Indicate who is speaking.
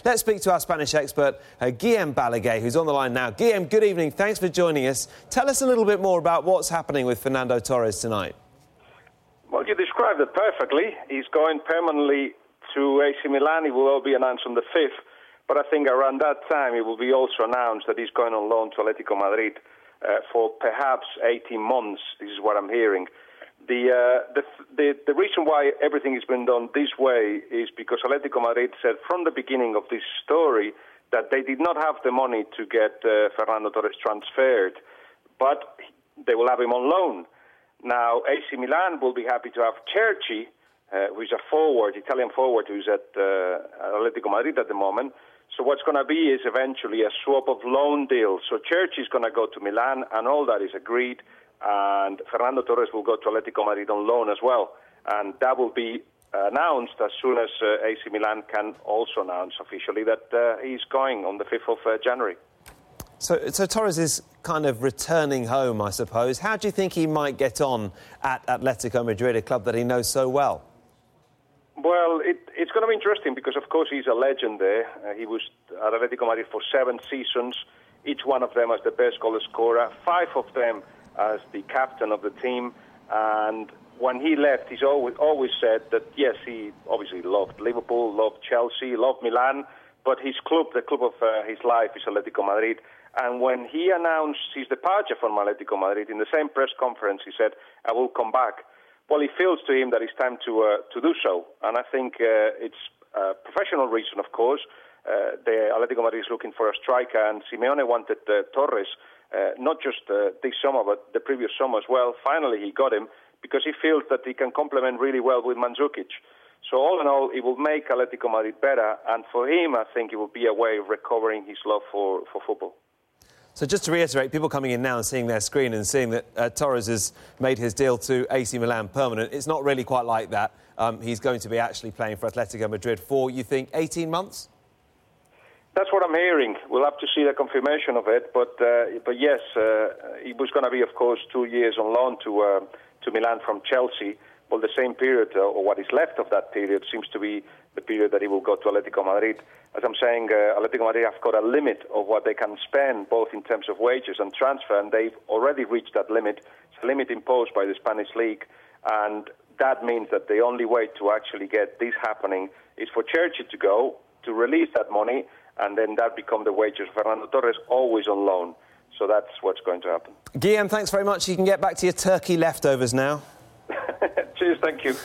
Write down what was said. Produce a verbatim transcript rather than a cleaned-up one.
Speaker 1: Let's speak to our Spanish expert, uh, Guillem Balaguer, who's on the line now. Guillem, good evening. Thanks for joining us. Tell us a little bit more about what's happening with Fernando Torres tonight.
Speaker 2: Well, you described it perfectly. He's going permanently to A C Milan. It will all be announced on the fifth. But I think around that time it will be also announced that he's going on loan to Atletico Madrid uh, for perhaps eighteen months. This is what I'm hearing. The, uh, the the the reason why everything has been done this way is because Atletico Madrid said from the beginning of this story that they did not have the money to get uh, Fernando Torres transferred, but they will have him on loan. Now, A C Milan will be happy to have Cherchi, uh, who is a forward, Italian forward, who's at uh, Atletico Madrid at the moment. So what's going to be is eventually a swap of loan deals. So Cherchi is going to go to Milan, and all that is agreed. And Fernando Torres will go to Atletico Madrid on loan as well. And that will be announced as soon as uh, A C Milan can also announce officially that uh, he's going on the fifth of uh, January.
Speaker 1: So, so Torres is kind of returning home, I suppose. How do you think he might get on at Atletico Madrid, a club that he knows so well?
Speaker 2: Well, it, it's going to be interesting because, of course, he's a legend there. Uh, he was at Atletico Madrid for seven seasons, each one of them as the best goal scorer, five of them as the captain of the team. And when he left, he's always always said that, yes, he obviously loved Liverpool, loved Chelsea, loved Milan, but his club, the club of uh, his life, is Atletico Madrid. And when he announced his departure from Atletico Madrid, in the same press conference, he said, I will come back. Well, it feels to him that it's time to uh, to do so. And I think uh, it's a professional reason, of course. Uh, the Atletico Madrid is looking for a striker, and Simeone wanted uh, Torres, Uh, not just uh, this summer, but the previous summer as well. Finally, he got him because he feels that he can complement really well with Mandzukic. So all in all, it will make Atletico Madrid better, and for him, I think it will be a way of recovering his love for, for football.
Speaker 1: So just to reiterate, people coming in now and seeing their screen and seeing that uh, Torres has made his deal to A C Milan permanent, it's not really quite like that. Um, he's going to be actually playing for Atletico Madrid for, you think, eighteen months?
Speaker 2: That's what I'm hearing. We'll have to see the confirmation of it. But uh, but yes, uh, it was going to be, of course, two years on loan to uh, to Milan from Chelsea. Well, the same period, uh, or what is left of that period, seems to be the period that he will go to Atletico Madrid. As I'm saying, uh, Atletico Madrid have got a limit of what they can spend, both in terms of wages and transfer, and they've already reached that limit. It's a limit imposed by the Spanish league, and that means that the only way to actually get this happening is for Cherchi to go, to release that money, and then that become the wages of Fernando Torres, always on loan. So that's what's going to happen.
Speaker 1: Guillem, thanks very much. You can get back to your turkey leftovers now.
Speaker 2: Cheers, thank you.